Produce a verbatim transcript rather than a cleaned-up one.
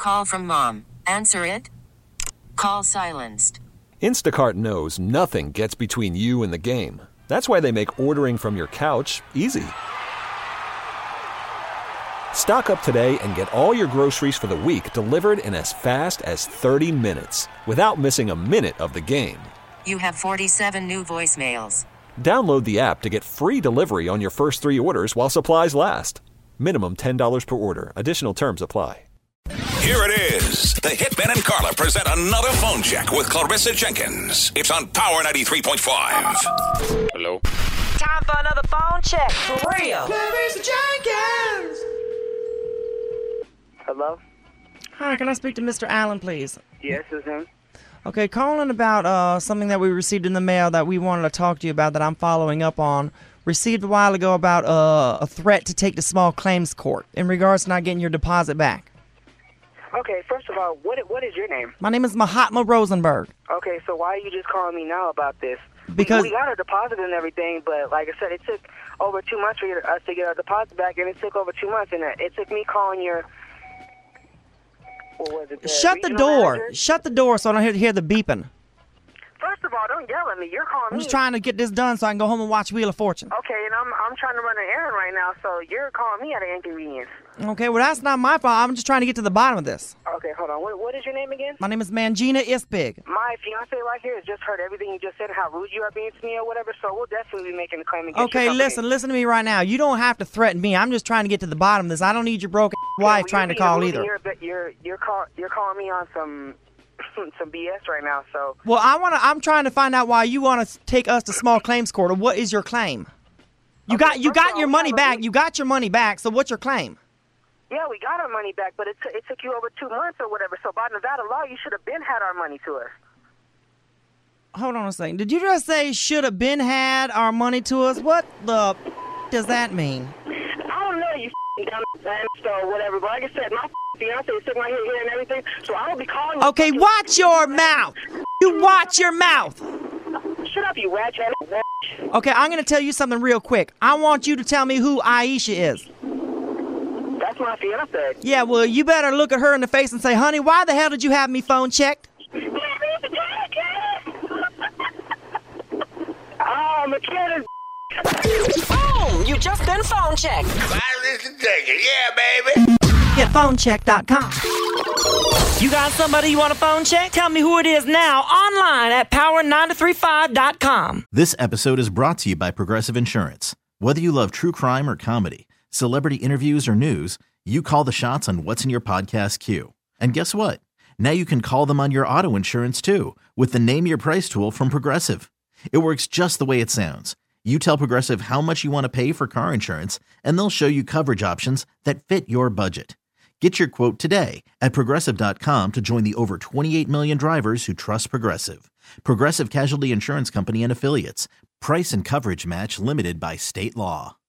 Call from mom. Answer it. Call silenced. Instacart knows nothing gets between you and the game. That's why they make ordering from your couch easy. Stock up today and get all your groceries for the week delivered in as fast as thirty minutes without missing a minute of the game. You have forty-seven new voicemails. Download the app to get free delivery on your first three orders while supplies last. Minimum ten dollars per order. Additional terms apply. Here it is. The Hitman and Carla present another phone check with Clarissa Jenkins. It's on Power ninety-three point five. Hello? Time for another phone check. For real. Clarissa Jenkins! Hello? Hi, can I speak to Mister Allen, please? Yes, it's him. Okay, calling about uh, something that we received in the mail that we wanted to talk to you about that I'm following up on. Received a while ago about uh, a threat to take to small claims court in regards to not getting your deposit back. Okay, first of all, what what is your name? My name is Mahatma Rosenberg. Okay, so why are you just calling me now about this? Because we, we got our deposit and everything, but like I said, it took over two months for us to get our deposit back, and it took over two months, and it took me calling your... What was it? The Shut the regional door. manager? Shut the door so I don't hear, hear the beeping. First of all, don't yell at me. You're calling I'm me. just trying to get this done so I can go home and watch Wheel of Fortune. Okay, and I'm I'm trying to run an errand right now, so you're calling me at an inconvenience. Okay, well, that's not my fault. I'm just trying to get to the bottom of this. Okay, hold on. What, what is your name again? My name is Mangina Ispig. My fiance right here has just heard everything you just said, how rude you are being to me or whatever, so we'll definitely be making a claim against Okay, your company. listen, listen to me right now. You don't have to threaten me. I'm just trying to get to the bottom of this. I don't need your broken Okay, wife well, trying to you're call being either. rude and You're, you're, you're, call, you're calling me on some some B S right now, so... Well, I want to. I'm trying to find out why you want to take us to small claims court, or what is your claim? You Okay, got you first of got all, your we money have a- back. You got your money back. So what's your claim? Yeah, we got our money back, but it, t- it took you over two months or whatever, so by Nevada law, you should have been had our money to us. Hold on a second. Did you just say should have been had our money to us? What the does that mean? I don't know, you dumb or whatever, but like I said, my fiance is sitting right here hearing everything, so I will be calling you. Okay, watch your mouth. You watch your mouth. Shut up, you ratchet. Okay, I'm going to tell you something real quick. I want you to tell me who Aisha is. That's my fiance. Yeah, well, you better look at her in the face and say, honey, why the hell did you have me phone checked? Oh, McKenna. Boom! You just been phone checked. Yeah, baby. Get phone check dot com. You got somebody you want to phone check? Tell me who it is now online at power nine three five dot com. This episode is brought to you by Progressive Insurance. Whether you love true crime or comedy, celebrity interviews or news, you call the shots on what's in your podcast queue. And guess what? Now you can call them on your auto insurance too with the Name Your Price tool from Progressive. It works just the way it sounds. You tell Progressive how much you want to pay for car insurance, and they'll show you coverage options that fit your budget. Get your quote today at Progressive dot com to join the over twenty-eight million drivers who trust Progressive. Progressive Casualty Insurance Company and Affiliates. Price and coverage match limited by state law.